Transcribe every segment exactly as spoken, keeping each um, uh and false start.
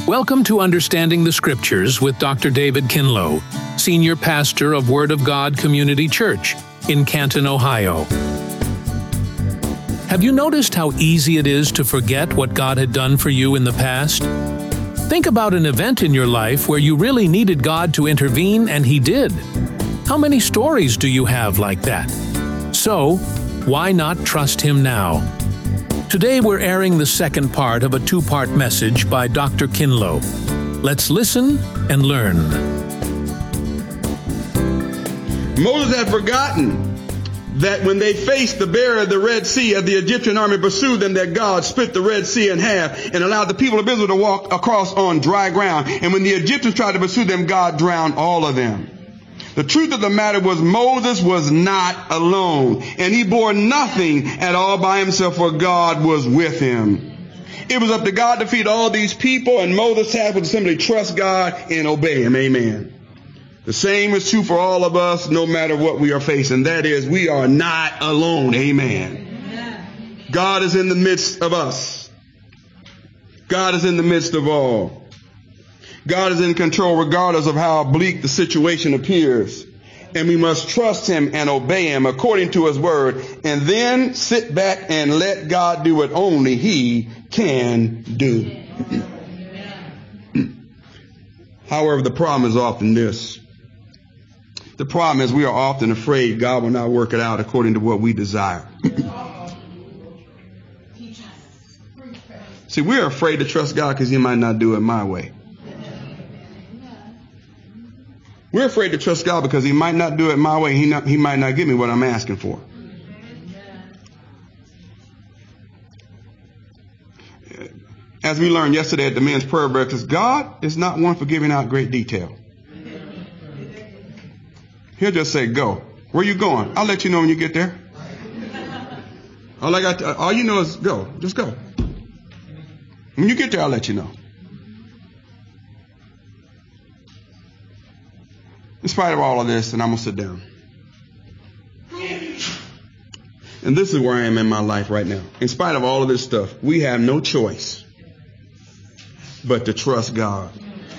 Welcome to Understanding the Scriptures with Doctor David Kinlow, Senior Pastor of Word of God Community Church in Canton, Ohio. Have you noticed how easy it is to forget what God had done for you in the past? Think about an event in your life where you really needed God to intervene and He did. How many stories do you have like that? So, why not trust Him now? Today we're airing the second part of a two-part message by Doctor Kinlow. Let's listen and learn. Moses had forgotten that when they faced the barrier of the Red Sea, as the Egyptian army pursued them, that God split the Red Sea in half and allowed the people of Israel to walk across on dry ground. And when the Egyptians tried to pursue them, God drowned all of them. The truth of the matter was Moses was not alone, and he bore nothing at all by himself, for God was with him. It was up to God to feed all these people, and Moses' task was to simply trust God and obey Him. Amen. The same is true for all of us, no matter what we are facing. That is, we are not alone. Amen. Amen. God is in the midst of us. God is in the midst of all. God is in control regardless of how bleak the situation appears. And we must trust Him and obey Him according to His word, and then sit back and let God do what only He can do. However, the problem is often this. The problem is we are often afraid God will not work it out according to what we desire. See, we're afraid to trust God because He might not do it my way. We're afraid to trust God because He might not do it my way. He, not, he might not give me what I'm asking for. As we learned yesterday at the men's prayer breakfast, God is not one for giving out great detail. He'll just say, go. Where you going? I'll let you know when you get there. All I got to, all you know is go. Just go. When you get there, I'll let you know. In spite of all of this, and I'm going to sit down. And this is where I am in my life right now. In spite of all of this stuff, we have no choice but to trust God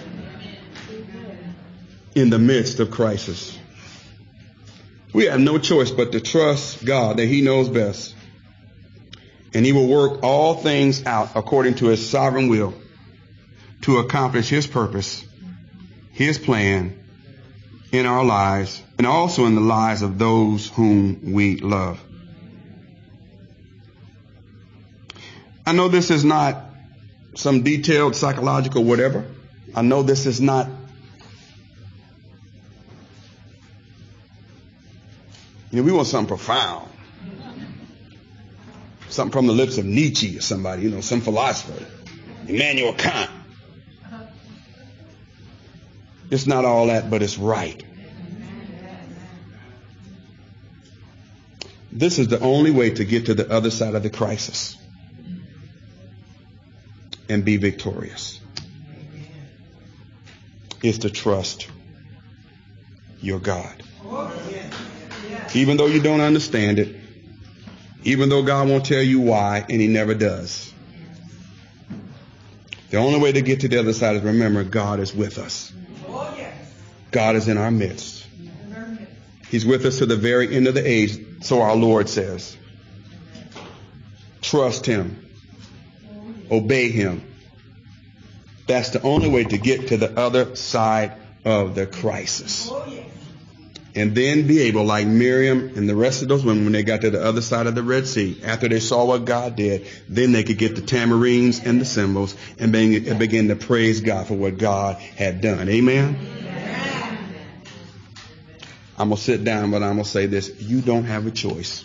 in the midst of crisis. We have no choice but to trust God that He knows best. And He will work all things out according to His sovereign will to accomplish His purpose, His plan in our lives, and also in the lives of those whom we love. I know this is not some detailed psychological whatever. I know this is not You know, we want something profound. Something from the lips of Nietzsche or somebody, you know, some philosopher. Immanuel Kant. It's not all that, but it's right. This is the only way to get to the other side of the crisis and be victorious. Is to trust your God. Even though you don't understand it, even though God won't tell you why, and He never does. The only way to get to the other side is remember God is with us. God is in our midst. He's with us to the very end of the age, so our Lord says. Trust Him. Obey Him. That's the only way to get to the other side of the crisis. And then be able, like Miriam and the rest of those women, when they got to the other side of the Red Sea, after they saw what God did, then they could get the tamarines and the cymbals and begin to praise God for what God had done. Amen? Amen. I'm going to sit down, but I'm going to say this. You don't have a choice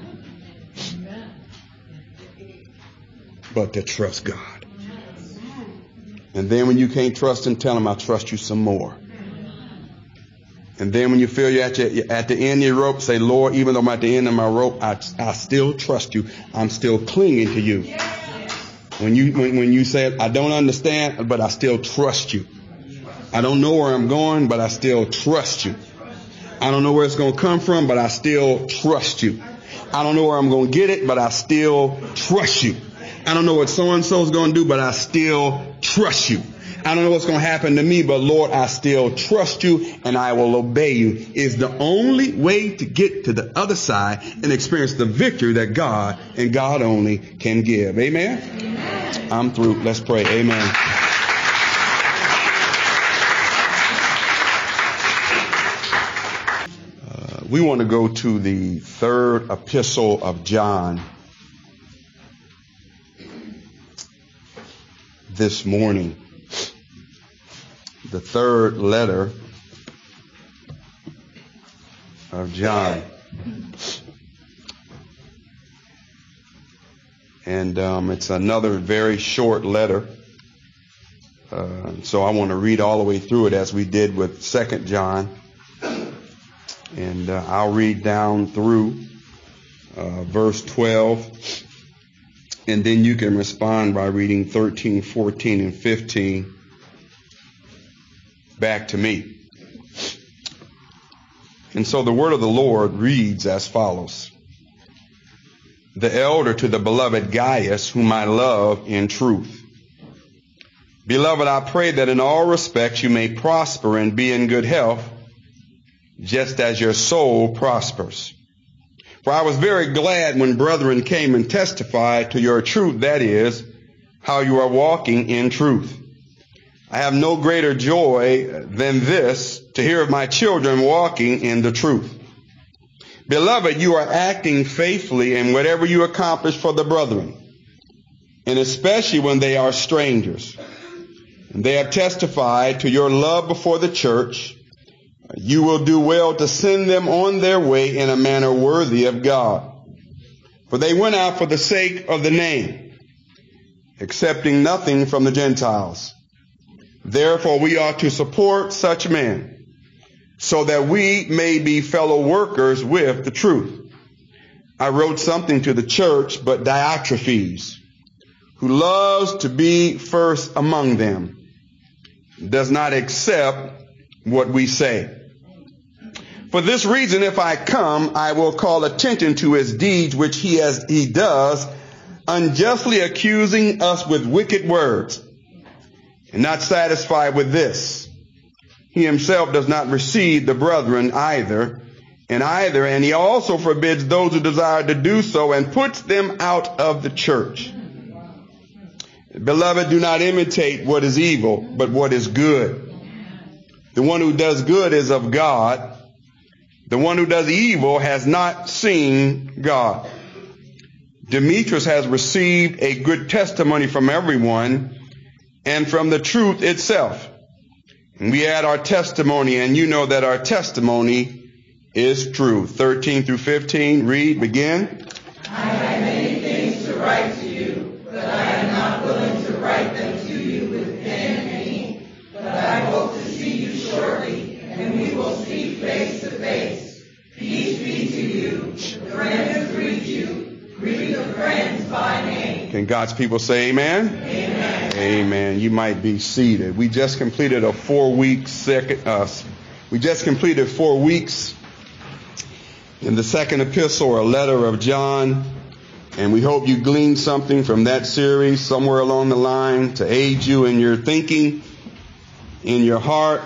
but to trust God. And then when you can't trust Him, tell Him, I'll trust you some more. And then when you feel you're at, your, at the end of your rope, say, Lord, even though I'm at the end of my rope, I, I still trust you. I'm still clinging to you. When you when, when you say, I don't understand, but I still trust you. I don't know where I'm going, but I still trust you. I don't know where it's going to come from, but I still trust you. I don't know where I'm going to get it, but I still trust you. I don't know what so-and-so is going to do, but I still trust you. I don't know what's going to happen to me, but Lord, I still trust you and I will obey you, is the only way to get to the other side and experience the victory that God and God only can give. Amen? Amen. I'm through. Let's pray. Amen. Uh, we want to go to the third epistle of John this morning. The third letter of John. And um, it's another very short letter. Uh, so I want to read all the way through it as we did with Second John. And uh, I'll read down through uh, verse twelve. And then you can respond by reading thirteen, fourteen, and fifteen back to me. And so the word of the Lord reads as follows. The elder to the beloved Gaius, whom I love in truth. Beloved, I pray that in all respects you may prosper and be in good health, just as your soul prospers. For I was very glad when brethren came and testified to your truth, that is, how you are walking in truth. I have no greater joy than this, to hear of my children walking in the truth. Beloved, you are acting faithfully in whatever you accomplish for the brethren, and especially when they are strangers. And they have testified to your love before the church. You will do well to send them on their way in a manner worthy of God. For they went out for the sake of the name, accepting nothing from the Gentiles. Therefore, we ought to support such men, so that we may be fellow workers with the truth. I wrote something to the church, but Diotrephes, who loves to be first among them, does not accept what we say. For this reason, if I come, I will call attention to his deeds, which he has, he does, unjustly accusing us with wicked words. And not satisfied with this, he himself does not receive the brethren either, and either, and he also forbids those who desire to do so and puts them out of the church. Beloved, do not imitate what is evil, but what is good. The one who does good is of God. The one who does evil has not seen God. Demetrius has received a good testimony from everyone, and from the truth itself. And we add our testimony, and you know that our testimony is true. thirteen through fifteen, read, begin. I have many things to write to you, but I am not willing to write them to you with pen and ink. But I hope to see you shortly, and we will speak face to face. Peace be to you. The friends greet you. Greet the friends by name. Can God's people say amen? Amen. Amen. You might be seated. We just completed a four-week second. Uh, we just completed four weeks in the second epistle or letter of John, and we hope you gleaned something from that series somewhere along the line to aid you in your thinking, in your heart,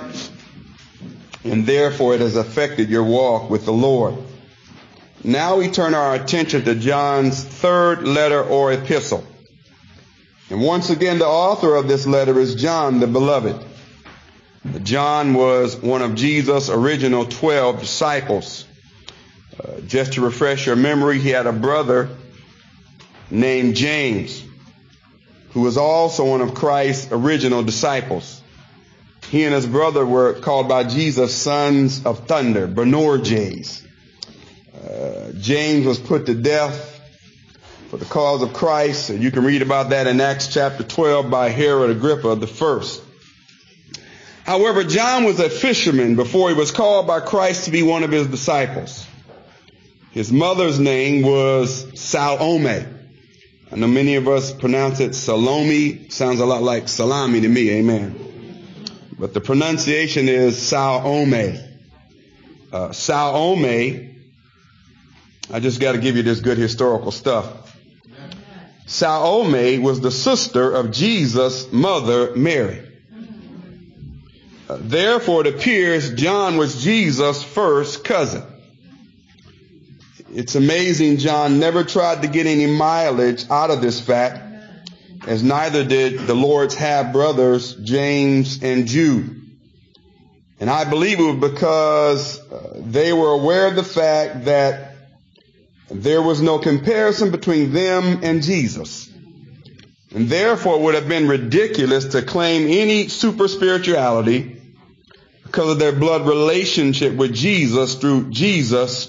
and therefore it has affected your walk with the Lord. Now we turn our attention to John's third letter or epistle. And once again, the author of this letter is John the Beloved. John was one of Jesus' original twelve disciples. Uh, just to refresh your memory, he had a brother named James, who was also one of Christ's original disciples. He and his brother were called by Jesus sons of thunder, Boanerges. Uh, James was put to death for the cause of Christ. And you can read about that in Acts chapter twelve by Herod Agrippa the first. However, John was a fisherman before he was called by Christ to be one of his disciples. His mother's name was Salome. I know many of us pronounce it Salome. Sounds a lot like salami to me, amen. But the pronunciation is Salome. Uh, Salome, I just got to give you this good historical stuff. Salome was the sister of Jesus' mother, Mary. Uh, therefore, it appears John was Jesus' first cousin. It's amazing John never tried to get any mileage out of this fact, as neither did the Lord's half-brothers, James and Jude. And I believe it was because uh, they were aware of the fact that there was no comparison between them and Jesus. And therefore it would have been ridiculous to claim any super spirituality because of their blood relationship with Jesus through Jesus'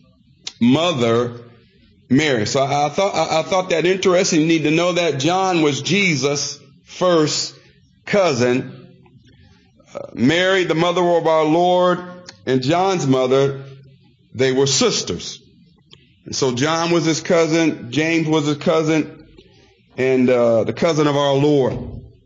mother, Mary. So I, I thought I, I thought that interesting. You need to know that John was Jesus' first cousin. Uh, Mary, the mother of our Lord, and John's mother, they were sisters. And so John was his cousin, James was his cousin, and uh, the cousin of our Lord.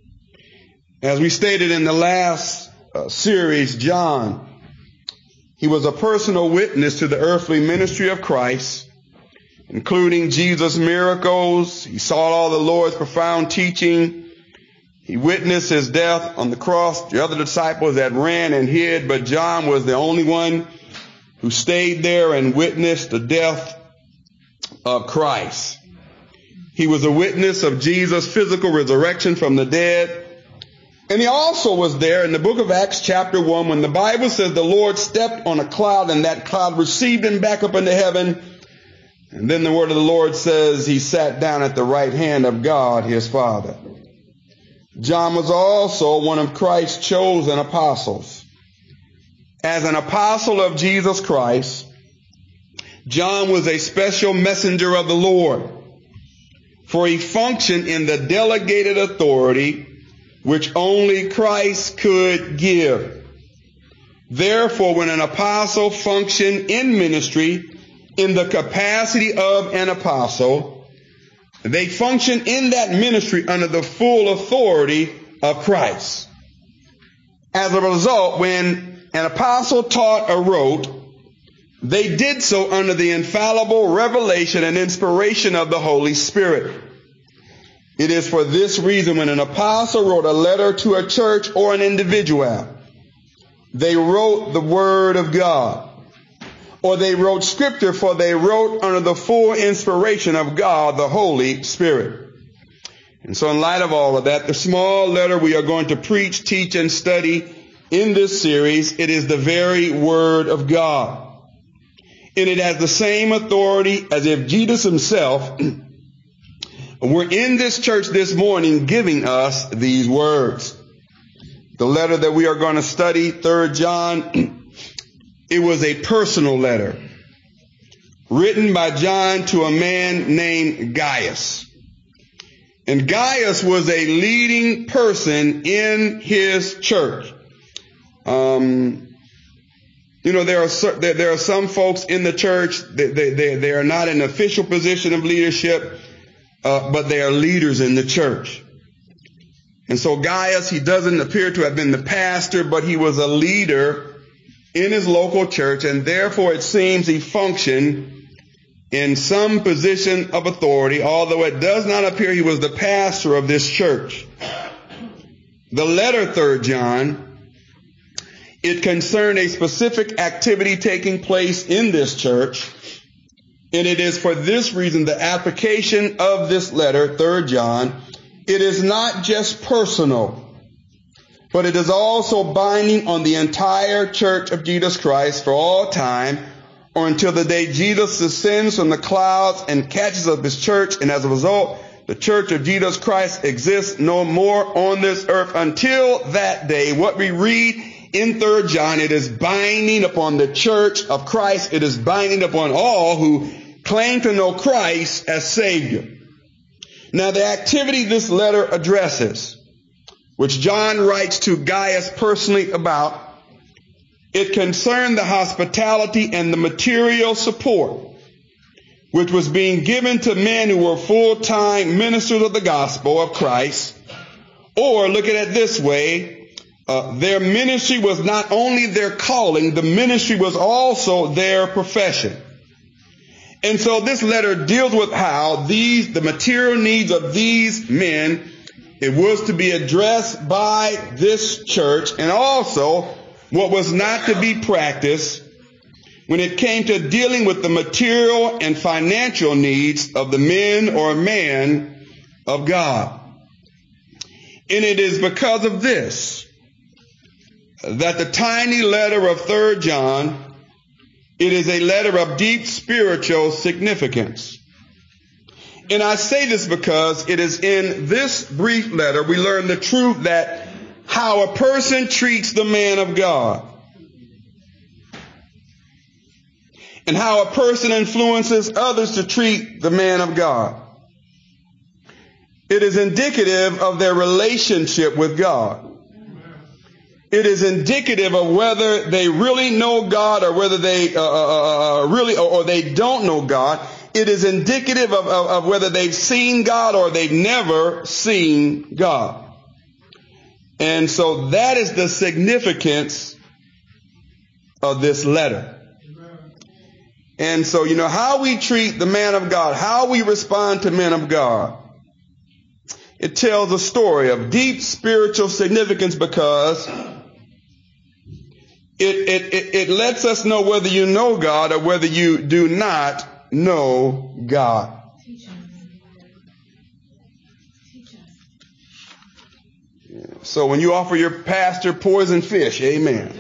As we stated in the last uh, series, John, he was a personal witness to the earthly ministry of Christ, including Jesus' miracles. He saw all the Lord's profound teaching. He witnessed his death on the cross. The other disciples had ran and hid, but John was the only one who stayed there and witnessed the death of Christ. He was a witness of Jesus' physical resurrection from the dead. And he also was there in the book of Acts chapter one when the Bible says the Lord stepped on a cloud and that cloud received him back up into heaven. And then the word of the Lord says he sat down at the right hand of God, his Father. John was also one of Christ's chosen apostles. As an apostle of Jesus Christ, John was a special messenger of the Lord, for he functioned in the delegated authority which only Christ could give. Therefore, when an apostle functioned in ministry in the capacity of an apostle, they function in that ministry under the full authority of Christ. As a result, when an apostle taught or wrote, they did so under the infallible revelation and inspiration of the Holy Spirit. It is for this reason when an apostle wrote a letter to a church or an individual, they wrote the Word of God. Or they wrote scripture, for they wrote under the full inspiration of God, the Holy Spirit. And so in light of all of that, the small letter we are going to preach, teach, and study in this series, it is the very Word of God. And it has the same authority as if Jesus himself were in this church this morning giving us these words. The letter that we are going to study, Third John, it was a personal letter written by John to a man named Gaius. And Gaius was a leading person in his church. Um, you know, there are there, there are some folks in the church, they, they, they, they are not in an official position of leadership, uh, but they are leaders in the church. And so Gaius, he doesn't appear to have been the pastor, but he was a leader in his local church, and therefore it seems he functioned in some position of authority, although it does not appear he was the pastor of this church. The letter, Third John, it concerned a specific activity taking place in this church, and it is for this reason the application of this letter, Third John, it is not just personal, but it is also binding on the entire church of Jesus Christ for all time, or until the day Jesus descends from the clouds and catches up his church, and as a result, the church of Jesus Christ exists no more on this earth. Until that day, what we read in Third John, it is binding upon the church of Christ. It is binding upon all who claim to know Christ as Savior. Now, the activity this letter addresses, which John writes to Gaius personally about, it concerned the hospitality and the material support which was being given to men who were full-time ministers of the gospel of Christ. Or, look at it this way, uh, their ministry was not only their calling, the ministry was also their profession. And so this letter deals with how these, the material needs of these men It was to be addressed by this church, and also what was not to be practiced when it came to dealing with the material and financial needs of the men or man of God. And it is because of this that the tiny letter of Third John, it is a letter of deep spiritual significance. And I say this because it is in this brief letter we learn the truth that how a person treats the man of God and how a person influences others to treat the man of God. It is indicative of their relationship with God. It is indicative of whether they really know God or whether they uh, uh, really or, or they don't know God. It is indicative of, of, of whether they've seen God or they've never seen God. And so that is the significance of this letter. And so, you know, how we treat the man of God, how we respond to men of God, it tells a story of deep spiritual significance because it, it, it, it lets us know whether you know God or whether you do not know God. So when you offer your pastor poison fish, amen.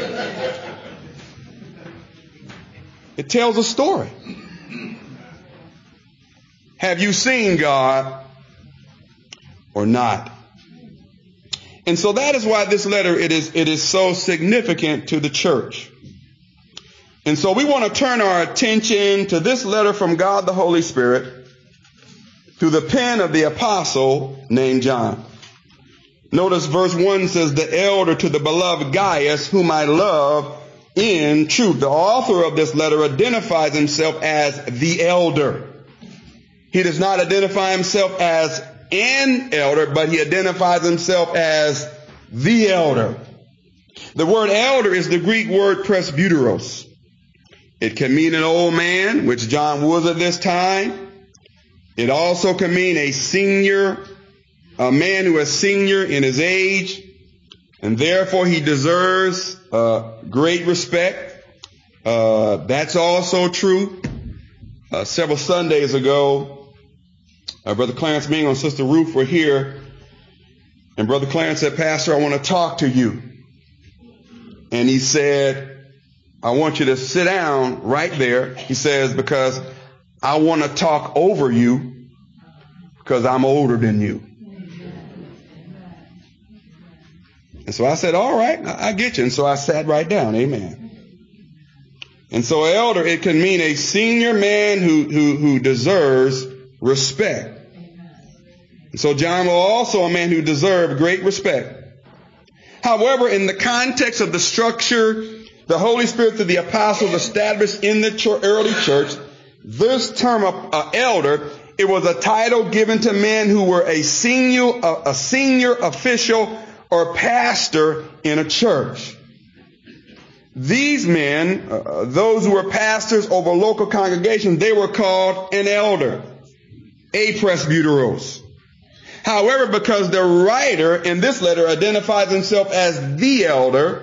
It tells a story. Have you seen God or not? And so that is why this letter, it is, it is so significant to the church. And so we want to turn our attention to this letter from God the Holy Spirit through the pen of the apostle named John. Notice verse one says, the elder to the beloved Gaius, whom I love in truth. The author of this letter identifies himself as the elder. He does not identify himself as an elder, but he identifies himself as the elder. The word elder is the Greek word presbyteros. It can mean an old man, which John was at this time. It also can mean a senior, a man who is senior in his age, and therefore he deserves uh, great respect. Uh, that's also true. Uh, several Sundays ago, uh, Brother Clarence Mingo and Sister Ruth were here, and Brother Clarence said, Pastor, I want to talk to you. And he said, I want you to sit down right there. He says, because I want to talk over you because I'm older than you. And so I said, all right, I get you. And so I sat right down. Amen. And so elder, it can mean a senior man who, who, who deserves respect. And so John was also a man who deserved great respect. However, in the context of the structure the Holy Spirit through the apostles established in the church, early church, this term of uh, elder, it was a title given to men who were a senior, a, a senior official or pastor in a church. These men, uh, those who were pastors over local congregations, they were called an elder, a presbyteros. However, because the writer in this letter identifies himself as the elder,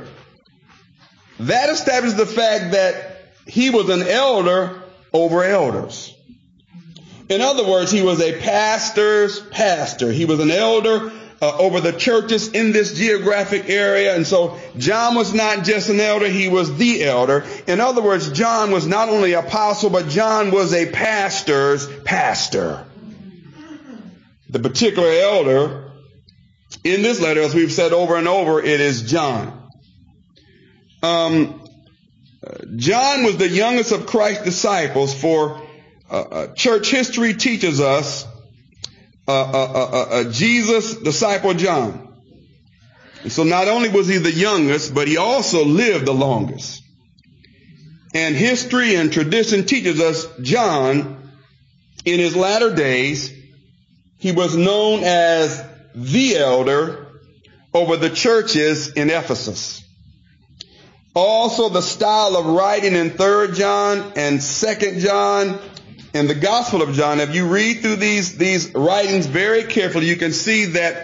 that establishes the fact that he was an elder over elders. In other words, he was a pastor's pastor. He was an elder uh, over the churches in this geographic area. And so John was not just an elder, he was the elder. In other words, John was not only an apostle, but John was a pastor's pastor. The particular elder in this letter, as we've said over and over, it is John. Um, John was the youngest of Christ's disciples, for uh, uh, church history teaches us uh, uh, uh, uh, Jesus' disciple John. And so not only was he the youngest, but he also lived the longest. And history and tradition teaches us John, in his latter days, he was known as the elder over the churches in Ephesus. Also, the style of writing in Third John and Second John and the Gospel of John, if you read through these, these writings very carefully, you can see that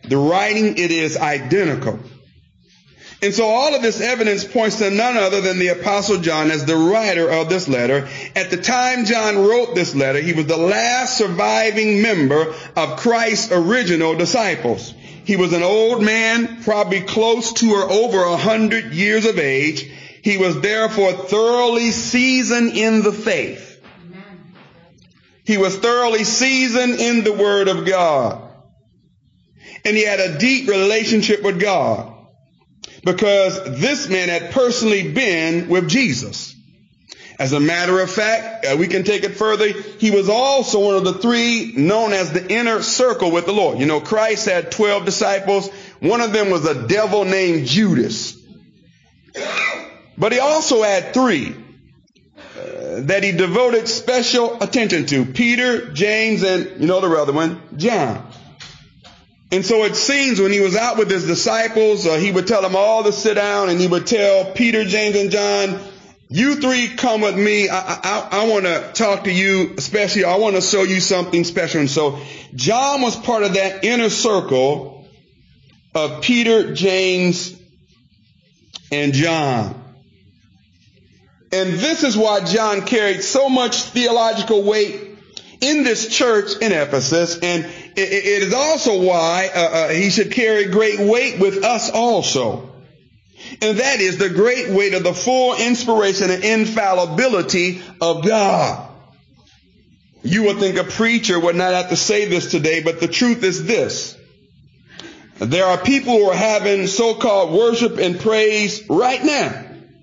The writing, it is identical. And so all of this evidence points to none other than the Apostle John as the writer of this letter. At the time John wrote this letter, he was the last surviving member of Christ's original disciples. He was an old man, probably close to or over a hundred years of age. He was therefore thoroughly seasoned in the faith. He was thoroughly seasoned in the Word of God. And he had a deep relationship with God, because this man had personally been with Jesus. As a matter of fact, uh, we can take it further. He was also one of the three known as the inner circle with the Lord. You know, Christ had twelve disciples. One of them was a devil named Judas. But he also had three uh, that he devoted special attention to: Peter, James, and, you know, the other one, John. And so it seems when he was out with his disciples, uh, he would tell them all to sit down, and he would tell Peter, James, and John, you three come with me. I, I, I want to talk to you, especially I want to show you something special. And so John was part of that inner circle of Peter, James, and John. And this is why John carried so much theological weight in this church in Ephesus, and it, it is also why uh, uh, he should carry great weight with us also. And that is the great weight of the full inspiration and infallibility of God. You would think a preacher would not have to say this today, but the truth is this. There are people who are having so-called worship and praise right now,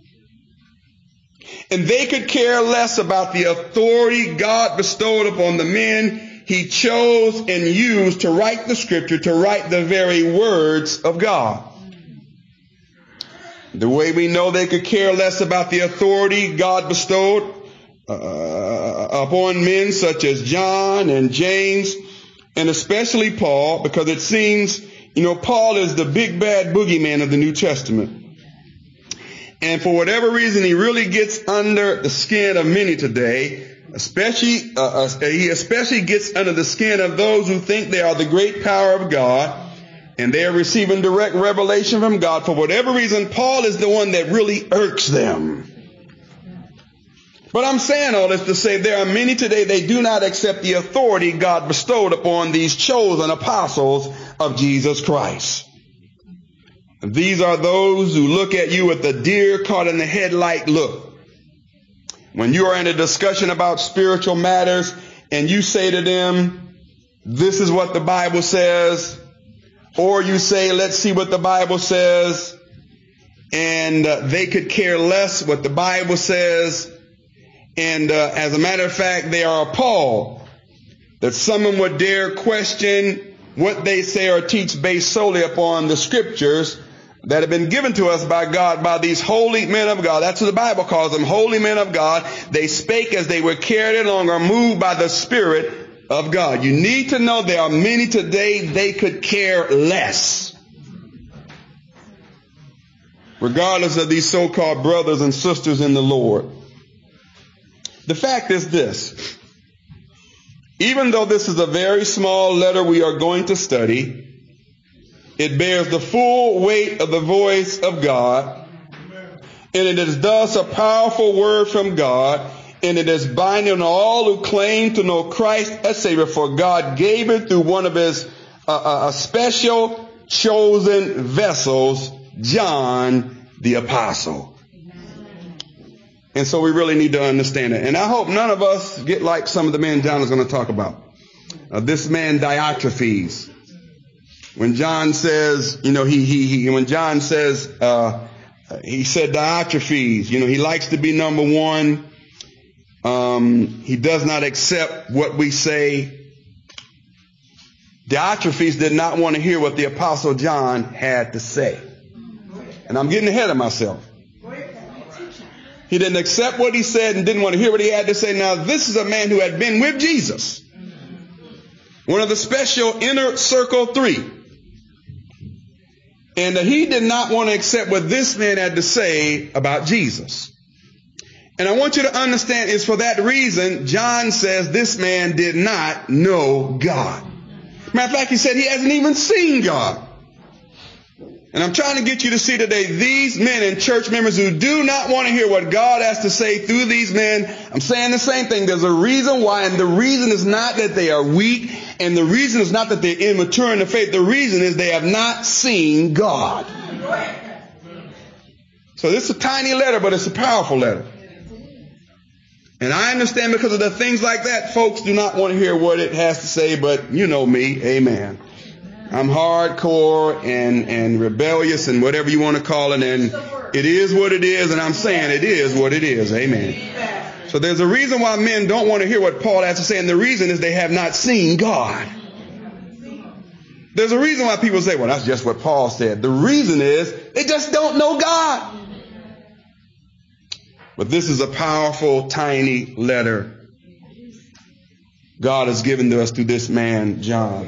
and they could care less about the authority God bestowed upon the men he chose and used to write the scripture, to write the very words of God. The way we know they could care less about the authority God bestowed uh, upon men such as John and James, and especially Paul, because it seems, you know, Paul is the big bad boogeyman of the New Testament. And for whatever reason, he really gets under the skin of many today, especially, uh, uh, he especially gets under the skin of those who think they are the great power of God, and they are receiving direct revelation from God. For whatever reason, Paul is the one that really irks them. But I'm saying all this to say there are many today, they do not accept the authority God bestowed upon these chosen apostles of Jesus Christ. These are those who look at you with a deer caught in the headlight look. When you are in a discussion about spiritual matters and you say to them, this is what the Bible says, or you say, let's see what the Bible says, and uh, they could care less what the Bible says, and uh, as a matter of fact, they are appalled that someone would dare question what they say or teach based solely upon the scriptures that have been given to us by God, by these holy men of God. That's what the Bible calls them, holy men of God. They spake as they were carried along or moved by the Spirit of God. You need to know there are many today, they could care less. Regardless of these so-called brothers and sisters in the Lord. The fact is this. Even though this is a very small letter we are going to study, it bears the full weight of the voice of God, and it is thus a powerful word from God, and it is binding on all who claim to know Christ as Savior, for God gave it through one of his uh, uh, special chosen vessels, John the Apostle. And so we really need to understand it. And I hope none of us get like some of the men John is going to talk about. Uh, this man Diotrephes. When John says, you know, he, he, he when John says, uh, he said Diotrephes, you know, he likes to be number one. Um, he does not accept what we say. Diotrephes did not want to hear what the Apostle John had to say. And I'm getting ahead of myself. He didn't accept what he said and didn't want to hear what he had to say. Now, this is a man who had been with Jesus. One of the special inner circle three. And he did not want to accept what this man had to say about Jesus. And I want you to understand it's for that reason John says this man did not know God. Matter of fact, he said he hasn't even seen God. And I'm trying to get you to see today, these men and church members who do not want to hear what God has to say through these men, I'm saying the same thing. There's a reason why, and the reason is not that they are weak, and the reason is not that they're immature in the faith. The reason is they have not seen God. So this is a tiny letter, but it's a powerful letter. And I understand because of the things like that, folks do not want to hear what it has to say, but you know me, amen. I'm hardcore and, and rebellious and whatever you want to call it, and it is what it is, and I'm saying it is what it is, amen. So there's a reason why men don't want to hear what Paul has to say, and the reason is they have not seen God. There's a reason why people say, well, that's just what Paul said. The reason is they just don't know God. But this is a powerful, tiny letter God has given to us through this man, John.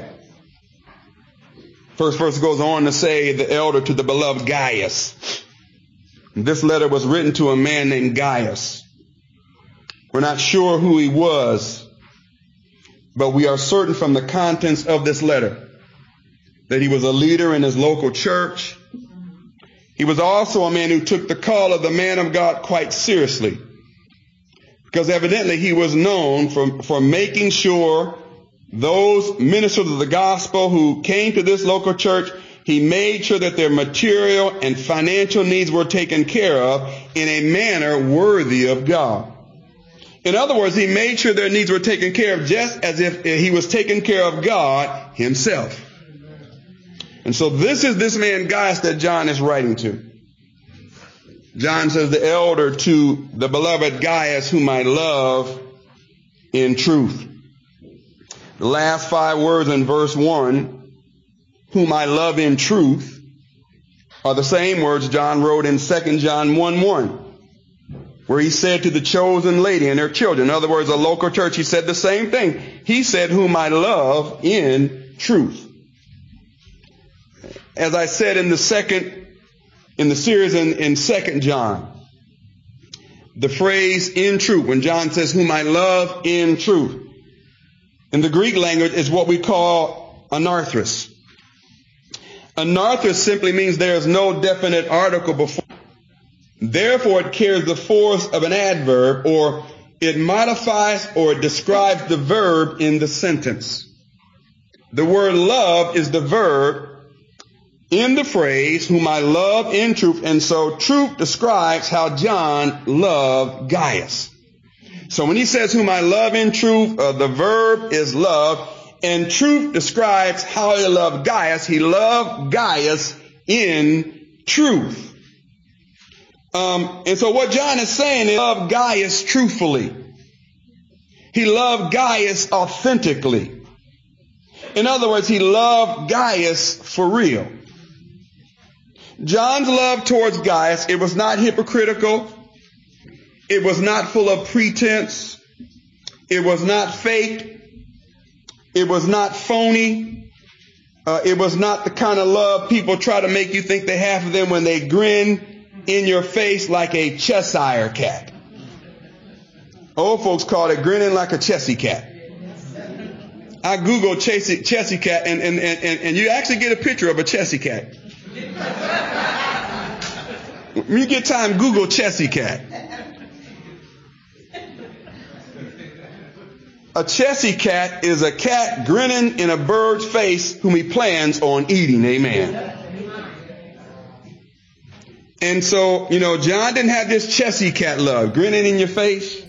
First verse goes on to say, the elder to the beloved Gaius. This letter was written to a man named Gaius. We're not sure who he was, but we are certain from the contents of this letter that he was a leader in his local church. He was also a man who took the call of the man of God quite seriously, because evidently he was known for, for making sure those ministers of the gospel who came to this local church, he made sure that their material and financial needs were taken care of in a manner worthy of God. In other words, he made sure their needs were taken care of just as if he was taking care of God himself. And so this is this man Gaius that John is writing to. John says, the elder to the beloved Gaius, whom I love in truth. The last five words in verse one, whom I love in truth, are the same words John wrote in Second John one one, where he said to the chosen lady and her children, in other words, a local church, he said the same thing. He said, whom I love in truth. As I said in the second, in the series in, in Second John, the phrase in truth, when John says, whom I love in truth, in the Greek language is what we call anarthros. Anarthros simply means there is no definite article before. Therefore, it carries the force of an adverb, or it modifies or it describes the verb in the sentence. The word love is the verb in the phrase, whom I love in truth. And so truth describes how John loved Gaius. So when he says, whom I love in truth, uh, the verb is love. And truth describes how he loved Gaius. He loved Gaius in truth. Um, and so what John is saying is, he loved Gaius truthfully. He loved Gaius authentically. In other words, he loved Gaius for real. John's love towards Gaius, it was not hypocritical. It was not full of pretense. It was not fake. It was not phony. Uh, it was not the kind of love people try to make you think they have for them when they grin in your face like a Cheshire cat. Old folks call it grinning like a Chessy cat. I Googled Chessy, Chessy cat, and, and, and, and you actually get a picture of a Chessy cat. When you get time, Google Chessy cat. A Chessy cat is a cat grinning in a bird's face whom he plans on eating. Amen. And so, you know, John didn't have this Chessy cat love, grinning in your face.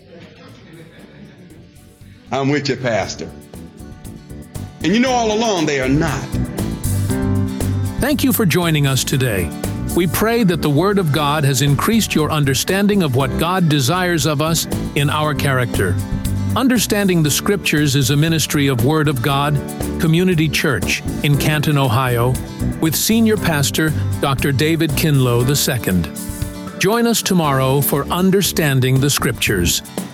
I'm with you, Pastor. And you know, all along they are not. Thank you for joining us today. We pray that the Word of God has increased your understanding of what God desires of us in our character. Understanding the Scriptures is a ministry of Word of God Community Church in Canton, Ohio, with Senior Pastor Doctor David Kinlow the Second. Join us tomorrow for Understanding the Scriptures.